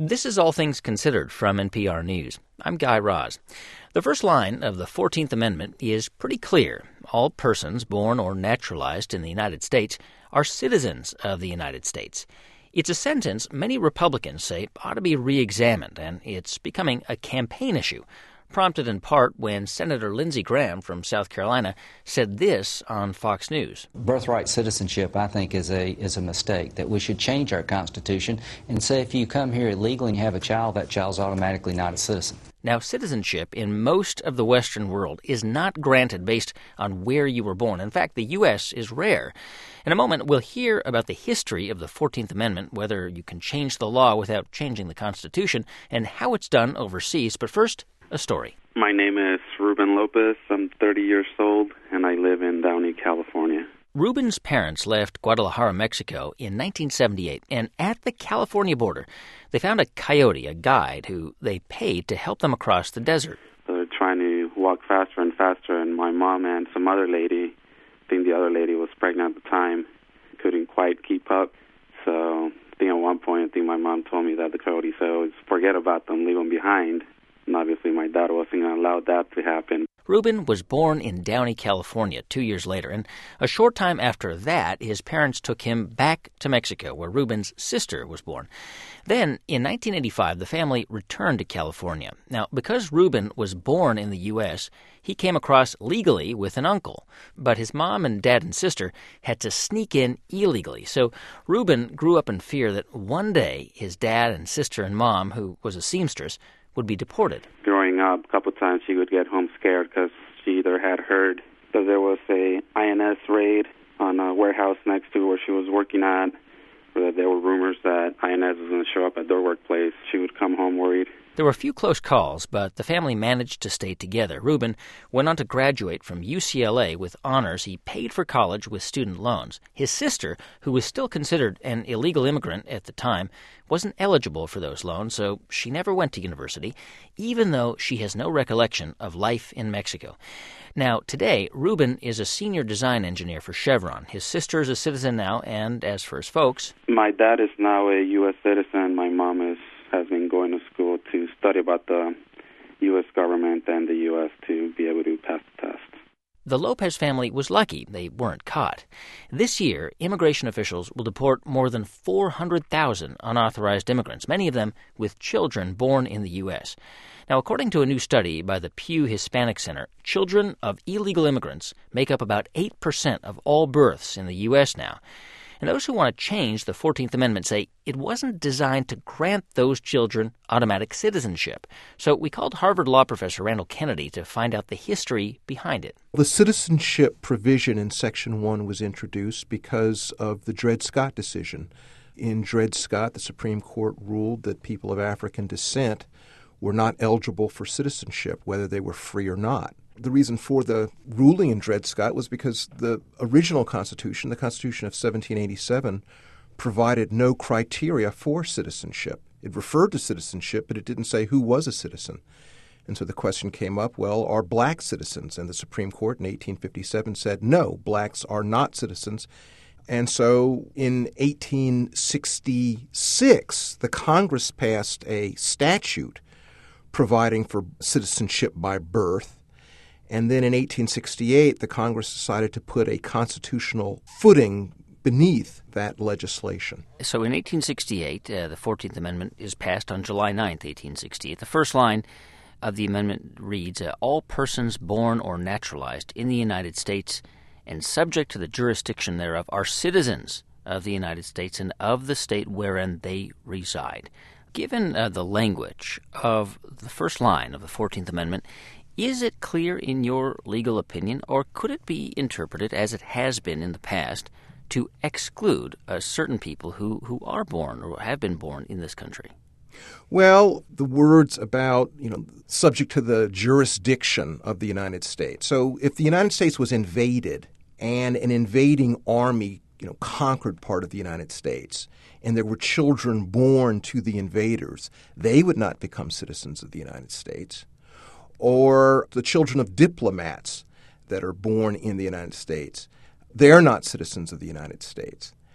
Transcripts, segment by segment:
This is All Things Considered from NPR News. I'm Guy Raz. The first line of the 14th Amendment is pretty clear. All persons born or naturalized in the United States are citizens of the United States. It's a sentence many Republicans say ought to be re-examined, and it's becoming a campaign issue, prompted in part when Senator Lindsey Graham from South Carolina said this on Fox News. Birthright citizenship, I think, is a mistake, that we should change our Constitution and say if you come here illegally and you have a child, that child's automatically not a citizen. Now, citizenship in most of the Western world is not granted based on where you were born. In fact, the U.S. is rare. In a moment, we'll hear about the history of the 14th Amendment, whether you can change the law without changing the Constitution, and how it's done overseas. But first, a story. My name is Ruben Lopez. I'm 30 years old, and I live in Downey, California. Ruben's parents left Guadalajara, Mexico in 1978, and at the California border, they found a coyote, a guide, who they paid to help them across the desert. They're trying to walk faster and faster, and my mom and some other lady, I think the other lady was pregnant at the time, couldn't quite keep up. So I think at one point, my mom told me that the coyote said, forget about them, leave them behind. And obviously my dad wasn't going to allow that to happen. Ruben was born in Downey, California 2 years later, and a short time after that, his parents took him back to Mexico, where Ruben's sister was born. Then, in 1985, the family returned to California. Now, because Ruben was born in the U.S., he came across legally with an uncle, but his mom and dad and sister had to sneak in illegally. So Ruben grew up in fear that one day his dad and sister and mom, who was a seamstress, would be deported. Growing up, a couple times she would get home scared because she either had heard that there was a INS raid on a warehouse next to where she was working at, or that there were rumors that INS was going to show up at their workplace. She would come home worried. There were a few close calls, but the family managed to stay together. Ruben went on to graduate from UCLA with honors. He paid for college with student loans. His sister, who was still considered an illegal immigrant at the time, wasn't eligible for those loans, so she never went to university, even though she has no recollection of life in Mexico. Now, today, Ruben is a senior design engineer for Chevron. His sister is a citizen now, and as for his folks... My dad is now a U.S. citizen. My mom has been going to school to study about the U.S. government and the U.S. to be able to pass the test. The Lopez family was lucky they weren't caught. This year, immigration officials will deport more than 400,000 unauthorized immigrants, many of them with children born in the U.S. Now, according to a new study by the Pew Hispanic Center, children of illegal immigrants make up about 8% of all births in the U.S. now. And those who want to change the 14th Amendment say it wasn't designed to grant those children automatic citizenship. So we called Harvard law professor Randall Kennedy to find out the history behind it. The citizenship provision in Section 1 was introduced because of the Dred Scott decision. In Dred Scott, the Supreme Court ruled that people of African descent were not eligible for citizenship, whether they were free or not. The reason for the ruling in Dred Scott was because the original Constitution, the Constitution of 1787, provided no criteria for citizenship. It referred to citizenship, but it didn't say who was a citizen. And so the question came up, well, are black citizens? And the Supreme Court in 1857 said, no, blacks are not citizens. And so in 1866, the Congress passed a statute providing for citizenship by birth. And then in 1868, the Congress decided to put a constitutional footing beneath that legislation. So in 1868, the 14th Amendment is passed on July 9th, 1868. The first line of the amendment reads, all persons born or naturalized in the United States and subject to the jurisdiction thereof are citizens of the United States and of the state wherein they reside. Given the language of the first line of the 14th Amendment, is it clear in your legal opinion, or could it be interpreted, as it has been in the past, to exclude certain people who are born or have been born in this country? Well, the words about, subject to the jurisdiction of the United States. So if the United States was invaded and an invading army, conquered part of the United States, and there were children born to the invaders, they would not become citizens of the United States. Or the children of diplomats that are born in the United States, they're not citizens of the United States.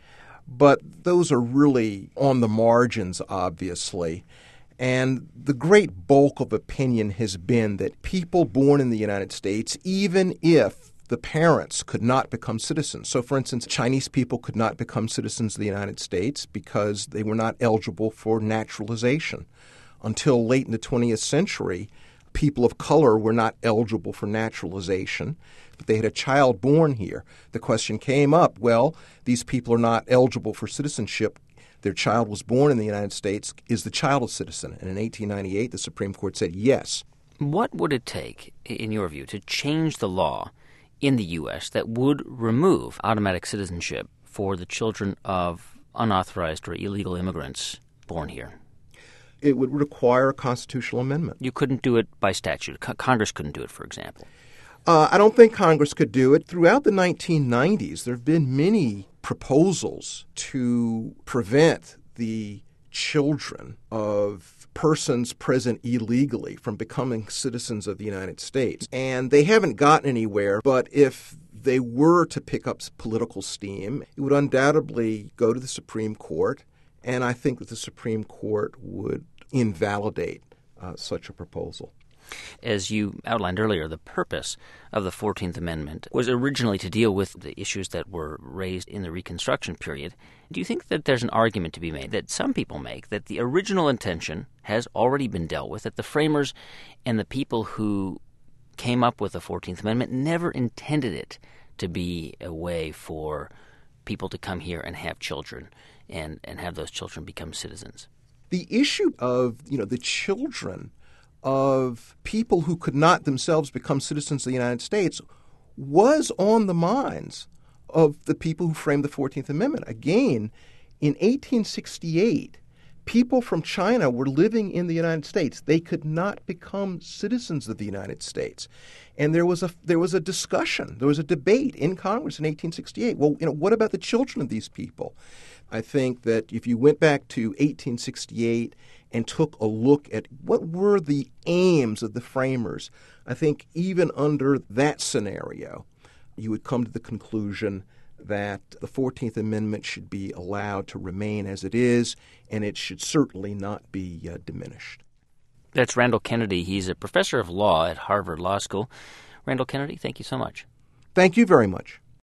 but those are really on the margins, obviously. And the great bulk of opinion has been that people born in the United States, even if the parents could not become citizens. So, for instance, Chinese people could not become citizens of the United States because they were not eligible for naturalization. Until late in the 20th century, people of color were not eligible for naturalization, but they had a child born here. The question came up, well, these people are not eligible for citizenship. Their child was born in the United States. Is the child a citizen? And in 1898, the Supreme Court said yes. What would it take, in your view, to change the law in the U.S. that would remove automatic citizenship for the children of unauthorized or illegal immigrants born here? It would require a constitutional amendment. You couldn't do it by statute. Congress couldn't do it, for example. I don't think Congress could do it. Throughout the 1990s, there have been many proposals to prevent the children of persons present illegally from becoming citizens of the United States. And they haven't gotten anywhere, but if they were to pick up political steam, it would undoubtedly go to the Supreme Court, and I think that the Supreme Court would invalidate such a proposal. As you outlined earlier, the purpose of the 14th Amendment was originally to deal with the issues that were raised in the Reconstruction period. Do you think that there's an argument to be made that some people make that the original intention has already been dealt with, that the framers and the people who came up with the 14th Amendment never intended it to be a way for people to come here and have children and have those children become citizens? The issue of, the children of people who could not themselves become citizens of the United States was on the minds of the people who framed the 14th Amendment. Again, in 1868, people from China were living in the United States. They could not become citizens of the United States. And there was a discussion, there was a debate in Congress in 1868. Well, what about the children of these people? I think that if you went back to 1868 and took a look at what were the aims of the framers, I think even under that scenario, you would come to the conclusion that the 14th Amendment should be allowed to remain as it is, and it should certainly not be diminished. That's Randall Kennedy. He's a professor of law at Harvard Law School. Randall Kennedy, thank you so much. Thank you very much.